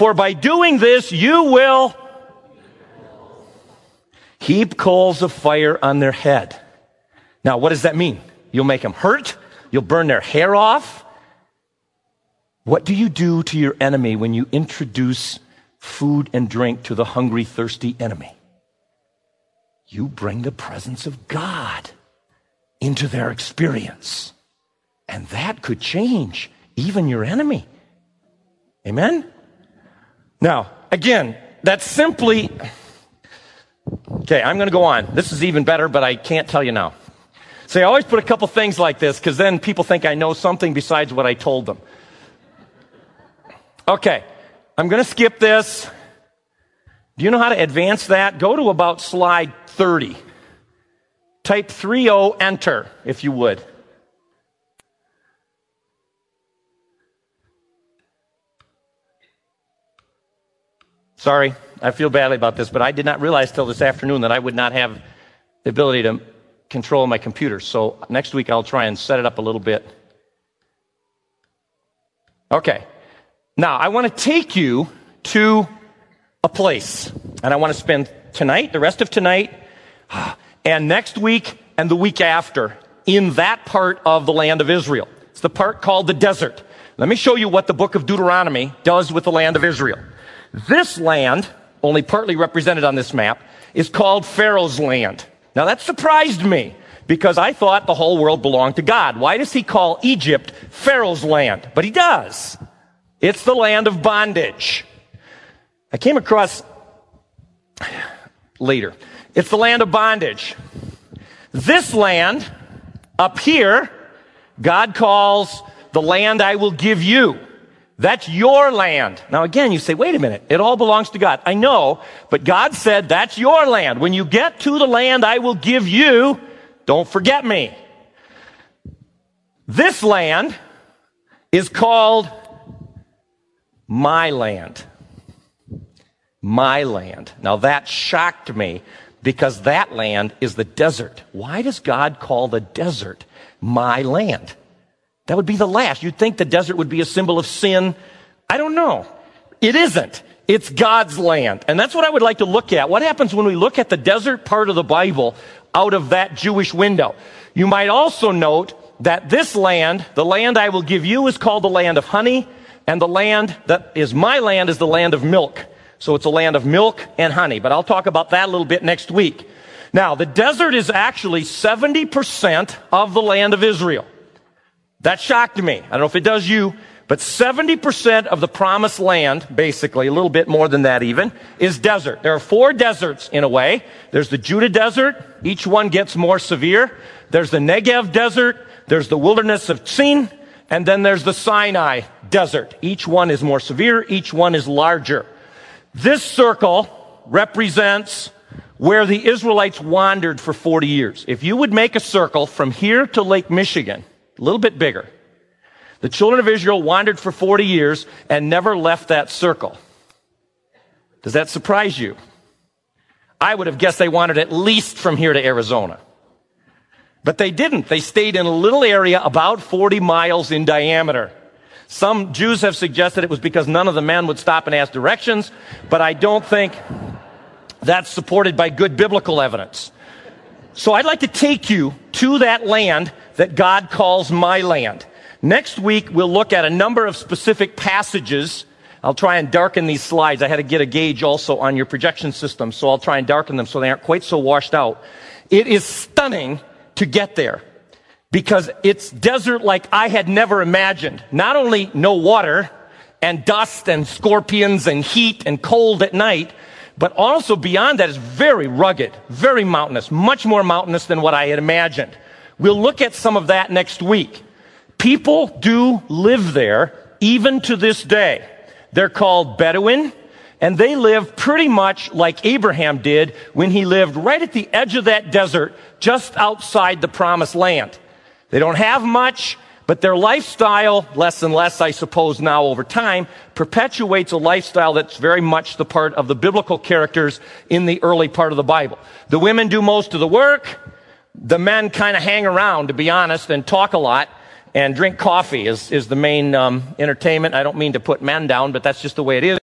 for by doing this you will heap coals of fire on their head. Now, what does that mean? You'll make them hurt. You'll burn their hair off. What do you do to your enemy when you introduce food and drink to the hungry, thirsty enemy? You bring the presence of God into their experience. And that could change even your enemy. Amen? Now, again, that's simply... Okay, I'm going to go on. This is even better, but I can't tell you now. So I always put a couple things like this because then people think I know something besides what I told them. Okay, I'm going to skip this. Do you know how to advance that? Go to about slide 30. Type 30, enter, if you would. Sorry, I feel badly about this, but I did not realize till this afternoon that I would not have the ability to control my computer. So next week I'll try and set it up a little bit. Okay. Now, I want to take you to a place, and I want to spend tonight, the rest of tonight, and next week and the week after in that part of the land of Israel. It's the part called the desert. Let me show you what the book of Deuteronomy does with the land of Israel. This land, only partly represented on this map, is called Pharaoh's land. Now that surprised me because I thought the whole world belonged to God. Why does he call Egypt Pharaoh's land? But he does. It's the land of bondage. I came across later. It's the land of bondage. This land up here, God calls the land I will give you. That's your land. Now again, you say, wait a minute, it all belongs to God. I know, but God said that's your land. When you get to the land I will give you, don't forget me. This land is called my land. My land. Now that shocked me because that land is the desert. Why does God call the desert my land? That would be the last. You'd think the desert would be a symbol of sin. I don't know. It isn't. It's God's land. And that's what I would like to look at. What happens when we look at the desert part of the Bible out of that Jewish window? You might also note that this land, the land I will give you, is called the land of honey, and the land that is my land is the land of milk. So it's a land of milk and honey. But I'll talk about that a little bit next week. Now, the desert is actually 70% of the land of Israel. That shocked me. I don't know if it does you, but 70% of the promised land, basically, a little bit more than that even, is desert. There are 4 deserts in a way. There's the Judah desert. Each one gets more severe. There's the Negev desert. There's the wilderness of Tzin. And then there's the Sinai desert. Each one is more severe. Each one is larger. This circle represents where the Israelites wandered for 40 years. If you would make a circle from here to Lake Michigan, a little bit bigger. The children of Israel wandered for 40 years and never left that circle. Does that surprise you? I would have guessed they wandered at least from here to Arizona. But they didn't. They stayed in a little area about 40 miles in diameter. Some Jews have suggested it was because none of the men would stop and ask directions, but I don't think that's supported by good biblical evidence. So I'd like to take you to that land that God calls my land. Next week, we'll look at a number of specific passages. I'll try and darken these slides. I had to get a gauge also on your projection system, so I'll try and darken them so they aren't quite so washed out. It is stunning to get there because it's desert like I had never imagined. Not only no water and dust and scorpions and heat and cold at night, but also beyond that is very rugged, very mountainous, much more mountainous than what I had imagined. We'll look at some of that next week. People do live there even to this day. They're called Bedouin, and they live pretty much like Abraham did when he lived right at the edge of that desert just outside the promised land. They don't have much, but their lifestyle, less and less, I suppose now over time, perpetuates a lifestyle that's very much the part of the biblical characters in the early part of the Bible. The women do most of the work. The men kind of hang around, to be honest, and talk a lot and drink coffee is the main entertainment. I don't mean to put men down, but that's just the way it is.